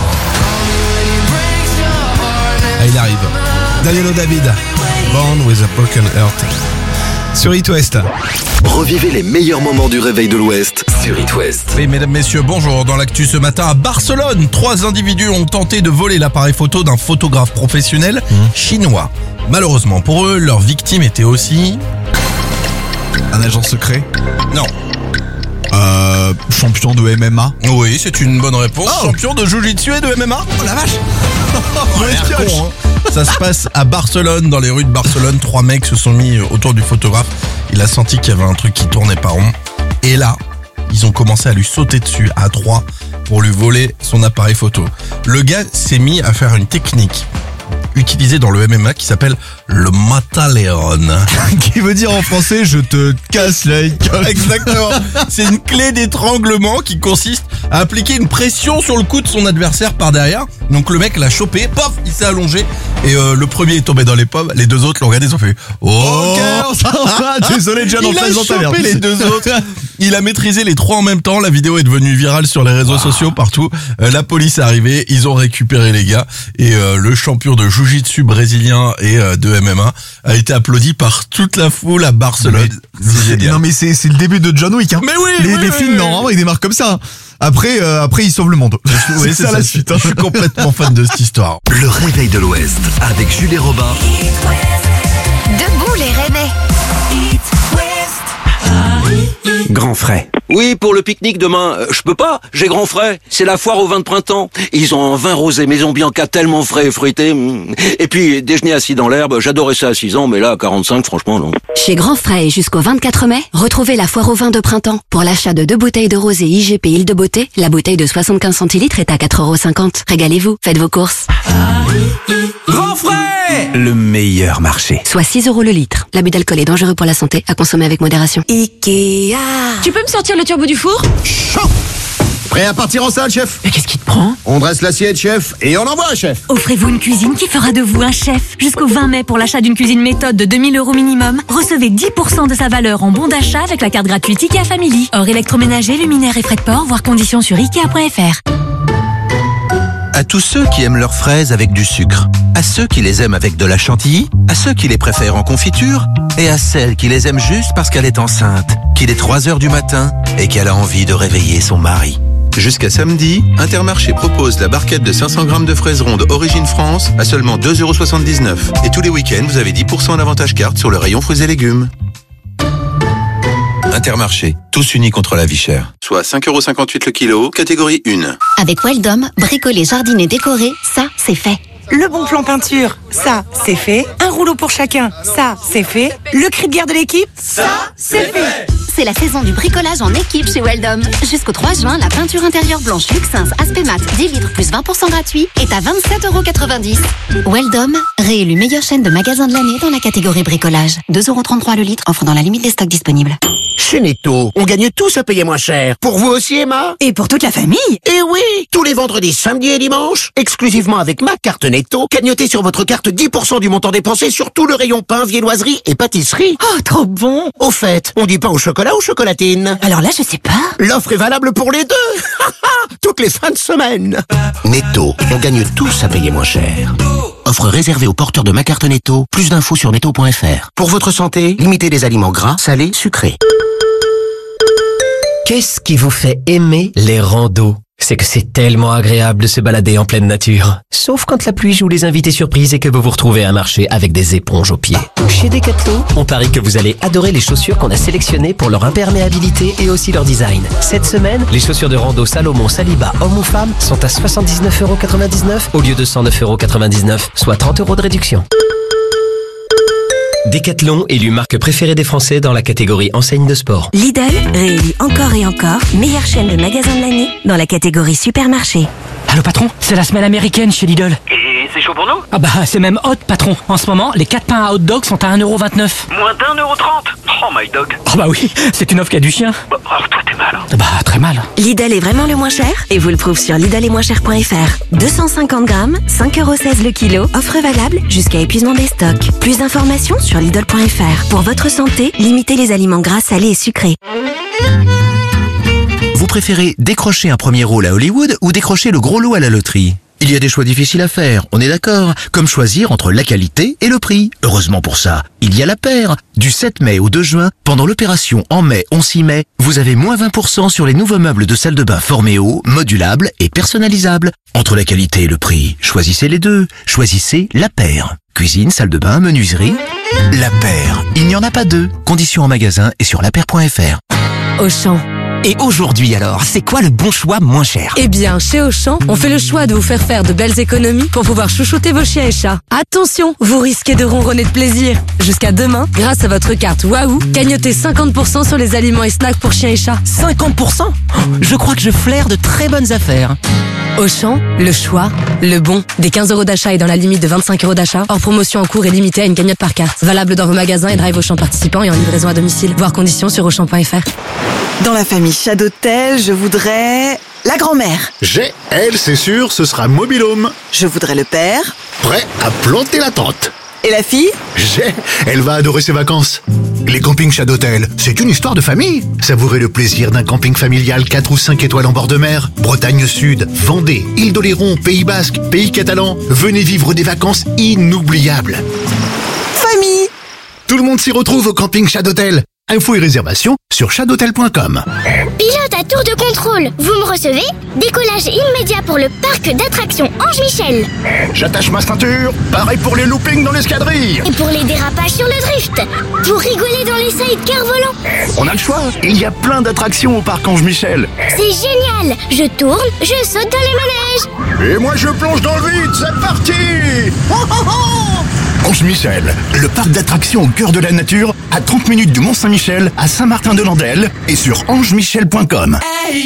S8: Ah, il arrive. Damiano David, Born with a Broken Heart. Sur It West.
S1: Revivez les meilleurs moments du réveil de l'Ouest sur It West.
S11: Oui, mesdames, messieurs, bonjour. Dans l'actu ce matin à Barcelone, 3 individus ont tenté de voler l'appareil photo d'un photographe professionnel chinois. Malheureusement pour eux, leur victime était aussi...
S12: un agent secret?
S11: Non.
S12: Champion de MMA?
S11: Oui, c'est une bonne réponse. Oh. Champion de Jiu-Jitsu et de MMA.
S12: Oh la vache.
S11: Con, hein. Ça se passe à Barcelone, dans les rues de Barcelone. 3 mecs se sont mis autour du photographe. Il a senti qu'il y avait un truc qui tournait pas rond. Et là, ils ont commencé à lui sauter dessus à 3 pour lui voler son appareil photo. Le gars s'est mis à faire une technique utilisée dans le MMA qui s'appelle le Mataleon.
S12: Qui veut dire en français je te casse la gueule.
S11: Exactement. C'est une clé d'étranglement qui consiste à appliquer une pression sur le cou de son adversaire par derrière. Donc le mec l'a chopé, paf, il s'est allongé et le premier est tombé dans les pommes. Les deux autres l'ont regardé, ils ont fait oh.
S12: Ok, on s'en va. Désolé John, on plaisante ta merde.
S11: Il a chopé les deux autres. Il a maîtrisé les 3 en même temps. La vidéo est devenue virale sur les réseaux sociaux partout. La police est arrivée, ils ont récupéré les gars et le champion de Jiu-Jitsu brésilien et de MMA a été applaudi par toute la foule à Barcelone. C'est génial.
S12: Non mais c'est le début de John Wick. Hein.
S11: Mais oui,
S12: les films normalement ils démarrent comme ça. Après ils sauvent le monde.
S11: Oui, c'est ça la suite. Hein. Je suis complètement fan de cette histoire.
S1: Le réveil de l'Ouest avec Jules et Robin.
S5: Debout les Rennais.
S13: Grand frais. Oui, pour le pique-nique demain, je peux pas, j'ai grand frais. C'est la foire au vin de printemps. Ils ont un vin rosé Maison Bianca tellement frais et fruité. Et puis, déjeuner assis dans l'herbe, j'adorais ça à 6 ans, mais là, à 45, franchement, non.
S14: Chez Grand Frais et jusqu'au 24 mai, retrouvez la foire au vin de printemps. Pour l'achat de 2 bouteilles de rosé IGP Île de Beauté, la bouteille de 75 centilitres est à 4,50 €. Régalez-vous, faites vos courses.
S13: Grand frais!
S24: Le meilleur marché.
S14: Soit 6 € le litre. L'abus d'alcool est dangereux pour la santé, à consommer avec modération.
S10: Ikea. Tu peux me sortir le turbo du four?
S15: Chaud! Prêt à partir en salle, chef?
S10: Mais qu'est-ce qui te prend?
S15: On dresse l'assiette, chef, et on envoie, chef.
S10: Offrez-vous une cuisine qui fera de vous un chef. Jusqu'au 20 mai, pour l'achat d'une cuisine méthode de 2 000 € minimum, recevez 10% de sa valeur en bon d'achat avec la carte gratuite IKEA Family. Hors électroménager, luminaire et frais de port, voir conditions sur Ikea.fr.
S17: À tous ceux qui aiment leurs fraises avec du sucre, à ceux qui les aiment avec de la chantilly, à ceux qui les préfèrent en confiture, et à celle qui les aime juste parce qu'elle est enceinte, qu'il est 3 h du matin et qu'elle a envie de réveiller son mari.
S27: Jusqu'à samedi, Intermarché propose la barquette de 500 grammes de fraises rondes Origine France à seulement 2,79 €. Et tous les week-ends, vous avez 10% d'avantage carte sur le rayon fruits et légumes. Intermarché, tous unis contre la vie chère. Soit 5,58 € le kilo, catégorie 1.
S5: Avec Weldom, bricoler, jardiner, décorer, ça, c'est fait.
S28: Le bon plan peinture, ça, c'est fait. Un rouleau pour chacun, ça, c'est fait. Le cri de guerre de l'équipe, ça, c'est fait.
S5: C'est la saison du bricolage en équipe chez Weldom. Jusqu'au 3 juin, la peinture intérieure blanche Luxins Aspect Mat 10 litres plus 20% gratuit est à 27,90 €. Weldom, réélu meilleure chaîne de magasins de l'année dans la catégorie bricolage. 2,33 € le litre, offre dans la limite des stocks disponibles.
S29: Chez Netto, on gagne tous à payer moins cher. Pour vous aussi, Emma?
S28: Et pour toute la famille?
S29: Et oui! Tous les vendredis, samedis et dimanches, exclusivement avec ma carte Netto, gagnotez sur votre carte 10% du montant dépensé sur tout le rayon pain, viennoiserie et pâtisserie.
S28: Oh, trop bon!
S29: Au fait, on dit pain au chocolat ou chocolatine?
S28: Alors là, je sais pas.
S29: L'offre est valable pour les deux! Toutes les fins de semaine! Netto, on gagne tous à payer moins cher. Offre réservée aux porteurs de ma carte Netto. Plus d'infos sur netto.fr. Pour votre santé, limitez les aliments gras, salés, sucrés.
S16: Qu'est-ce qui vous fait aimer les randos? C'est que c'est tellement agréable de se balader en pleine nature. Sauf quand la pluie joue les invités surprises et que vous vous retrouvez à marcher avec des éponges aux pieds. Chez Decathlon, on parie que vous allez adorer les chaussures qu'on a sélectionnées pour leur imperméabilité et aussi leur design. Cette semaine, les chaussures de rando Salomon Saliba homme ou femme sont à 79,99 € au lieu de 109,99 €, soit 30 € de réduction. Decathlon élu marque préférée des Français dans la catégorie enseigne de sport.
S3: Lidl, réélu encore et encore, meilleure chaîne de magasins de l'année dans la catégorie supermarché.
S18: Allô patron, c'est la semaine américaine chez Lidl.
S19: Et c'est chaud pour nous?
S18: Ah bah c'est même hot patron. En ce moment, les 4 pains à hot dog sont à 1,29€.
S19: Moins d'1,30€. Oh my dog.
S18: Oh bah oui, c'est une offre qui a du chien.
S19: Bah, alors toi t'es mal.
S18: Bah très mal.
S3: Lidl est vraiment le moins cher et vous le trouve sur lidlesetmoincher.fr. 250 grammes, 5,16€ le kilo. Offre valable jusqu'à épuisement des stocks. Plus d'informations sur lidl.fr. Pour votre santé, limitez les aliments gras, salés et sucrés.
S17: Vous préférez décrocher un premier rôle à Hollywood ou décrocher le gros lot à la loterie? Il y a des choix difficiles à faire, on est d'accord, comme choisir entre la qualité et le prix. Heureusement pour ça, il y a la paire. Du 7 mai au 2 juin, pendant l'opération En mai, on s'y met, vous avez moins 20% sur les nouveaux meubles de salle de bain Forméo, modulables et personnalisables. Entre la qualité et le prix, choisissez les deux. Choisissez la paire. Cuisine, salle de bain, menuiserie. La paire, il n'y en a pas deux. Conditions en magasin et sur lapaire.fr.
S20: Auchan.
S21: Et aujourd'hui alors, c'est quoi le bon choix moins cher?
S20: Eh bien, chez Auchan, on fait le choix de vous faire de belles économies pour pouvoir chouchouter vos chiens et chats. Attention, vous risquez de ronronner de plaisir. Jusqu'à demain, grâce à votre carte Waouh, gagnotez 50% sur les aliments et snacks pour chiens et chats.
S21: 50%? Je crois que je flaire de très bonnes affaires.
S20: Auchan, le choix, le bon. Des 15€ d'achat et dans la limite de 25€ d'achat. Hors promotion en cours et limitée à une cagnotte par carte. Valable dans vos magasins et drive Auchan participants et en livraison à domicile. Voir conditions sur Auchan.fr.
S22: Dans la famille chat d'hôtel, je voudrais la grand-mère.
S15: J'ai, elle, c'est sûr, ce sera Mobilhome.
S22: Je voudrais le père.
S15: Prêt à planter la tente.
S22: Et la fille?
S15: J'ai, elle va adorer ses vacances. Les campings chat d'hôtel, c'est une histoire de famille. Savourez le plaisir d'un camping familial 4 ou 5 étoiles en bord de mer. Bretagne Sud, Vendée, Île d'Oléron, Pays Basque, Pays Catalan. Venez vivre des vacances inoubliables.
S22: Famille.
S15: Tout le monde s'y retrouve au camping chat d'hôtel. Infos et réservations sur chatdhôtel.com.
S23: Pilote à tour de contrôle, vous me recevez? Décollage immédiat pour le parc d'attractions Ange Michel.
S15: J'attache ma ceinture, pareil pour les loopings dans l'escadrille.
S23: Et pour les dérapages sur le drift. Pour rigoler dans les sidecars volants.
S15: On a le choix, il y a plein d'attractions au parc Ange Michel.
S23: C'est génial, je tourne, je saute dans les manèges.
S15: Et moi je plonge dans le vide, c'est parti. Ange Michel, le parc d'attractions au cœur de la nature, à 30 minutes du Mont-Saint-Michel, à Saint-Martin-de-Landelle et sur angemichel.com.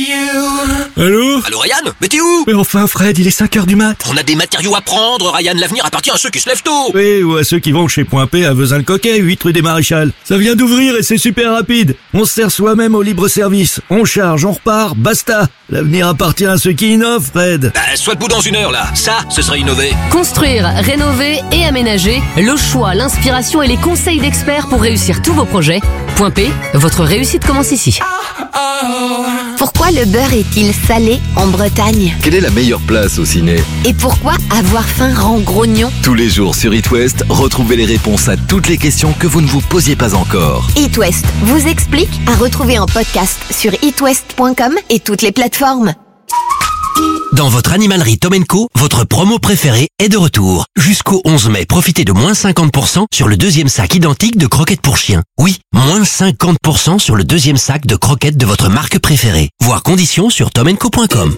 S24: Allô? Allô Ryan? Mais t'es où?
S18: Mais enfin Fred, il est 5h du mat.
S24: On a des matériaux à prendre, Ryan. L'avenir appartient à ceux qui se lèvent tôt.
S18: Oui, ou à ceux qui vont chez Point P à Vezin-le-Coquet, 8 rue des Maréchals. Ça vient d'ouvrir et c'est super rapide. On se sert soi-même au libre-service. On charge, on repart, basta. L'avenir appartient à ceux qui innovent, Fred.
S24: Sois debout dans une heure là. Ça, ce serait innover.
S20: Construire, rénover et aménager. Le choix, l'inspiration et les conseils d'experts pour réussir tous vos projets. Point P, votre réussite commence ici.
S5: Pourquoi le beurre est-il salé en Bretagne?
S1: Quelle est la meilleure place au ciné?
S5: Et pourquoi avoir faim rend grognon?
S1: Tous les jours sur It West, retrouvez les réponses à toutes les questions que vous ne vous posiez pas encore.
S5: It West vous explique, à retrouver en podcast sur itwest.com et toutes les plateformes.
S24: Dans votre animalerie Tom & Co, votre promo préférée est de retour. Jusqu'au 11 mai, profitez de moins 50% sur le deuxième sac identique de croquettes pour chiens. Oui, moins 50% sur le deuxième sac de croquettes de votre marque préférée. Voir conditions sur tomandco.com.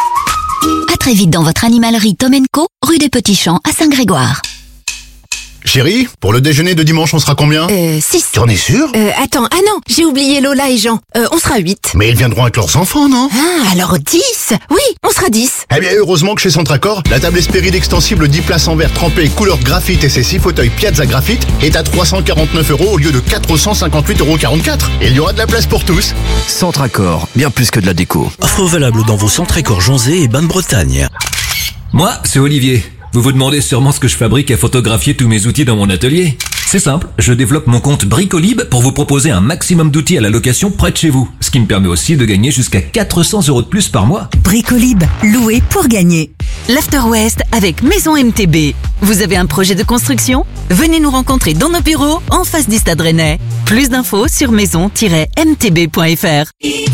S5: À très vite dans votre animalerie Tom & Co, rue des Petits Champs à Saint-Grégoire.
S15: Chérie, pour le déjeuner de dimanche, on sera combien?
S5: 6.
S15: Tu en es sûr?
S5: Attends, ah non, j'ai oublié Lola et Jean. On sera 8.
S15: Mais ils viendront avec leurs enfants, non?
S5: Ah, alors 10. Oui, on sera 10.
S15: Eh bien, heureusement que chez Centracor, la table Hespéride extensible 10 places en verre trempé couleur graphite et ses 6 fauteuils Piazza Graphite est à 349 € au lieu de 458,44 €. Et il y aura de la place pour tous.
S1: Centracor, bien plus que de la déco.
S24: Offre valable dans vos Centracor Jonzé et Bain-de-Bretagne. Moi, c'est Olivier. Vous vous demandez sûrement ce que je fabrique à photographier tous mes outils dans mon atelier. C'est simple, je développe mon compte Bricolib pour vous proposer un maximum d'outils à la location près de chez vous. Ce qui me permet aussi de gagner jusqu'à 400 € de plus par mois.
S4: Bricolib, loué pour gagner. L'After West avec Maison MTB. Vous avez un projet de construction? Venez nous rencontrer dans nos bureaux en face du Stade Rennais. Plus d'infos sur maison-mtb.fr.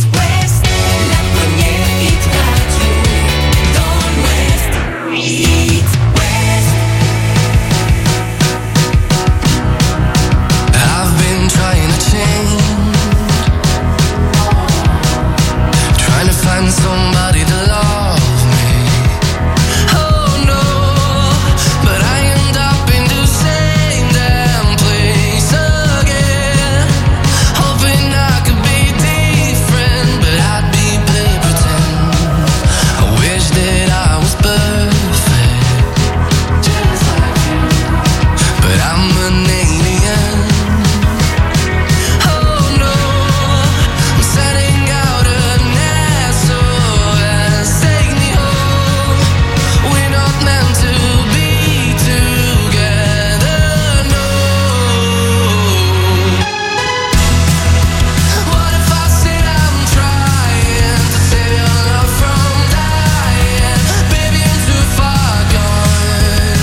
S6: Somebody to love me. Oh no, but I end up in the same damn place. I'm an alien. Oh no, I'm setting out an SOS. Take me home. We're not meant to be together. No. What if I said I'm trying to save your love from dying? Baby, I'm too far gone.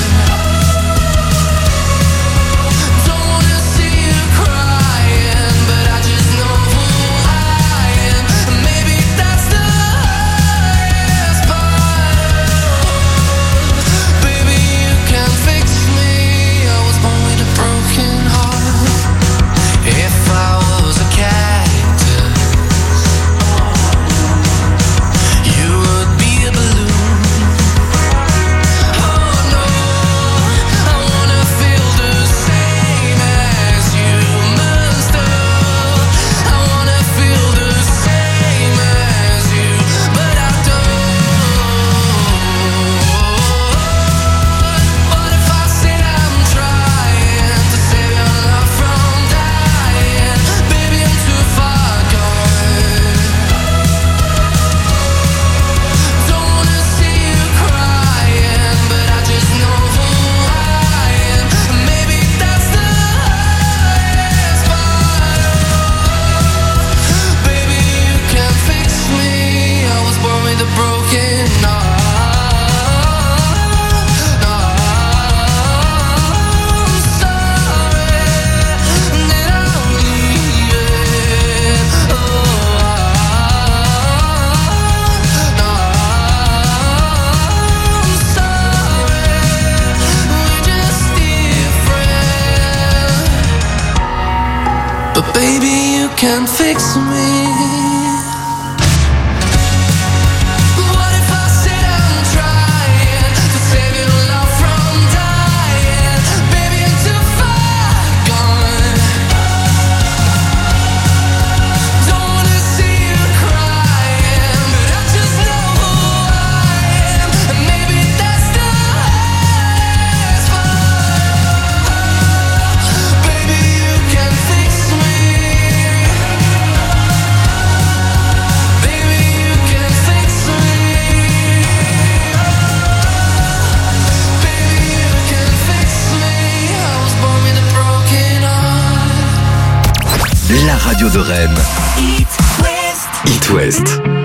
S6: Don't wanna see you crying, but I just know who I am. And maybe that's the hardest part. Baby, you can fix me. I was born with a broken heart. If I was a cactus, you would be a balloon. Oh no, I wanna feel the same as you must have. I wanna feel the same as you, but I don't. What if I said I'm trying to save your love from dying? Baby, I'm too far gone. Don't wanna see you crying, but I just know who I am. And maybe that's the hardest part. Baby, you can fix me. I was born with a broken heart. I'm sorry that I'm leaving. I'm sorry, we're just different. But baby, you can fix me. What if I said I'm trying to save your love from dying? Baby, I'm too far gone. Don't wanna see you crying, but I just know who I am. And maybe that's the hardest part. Baby, you can fix me. Baby, you can fix me. Baby, you can fix me. I was born with a broken heart.
S1: La radio de Rennes. It West.